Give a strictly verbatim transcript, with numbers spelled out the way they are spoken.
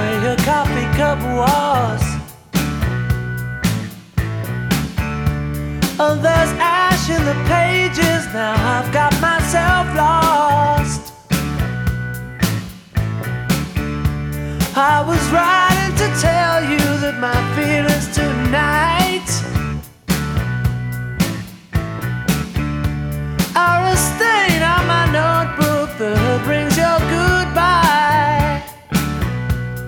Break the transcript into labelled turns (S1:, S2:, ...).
S1: where your coffee cup was. Oh, there's ash in the pages, now I've got myself lost. I was writing to tell you that my feelings tonight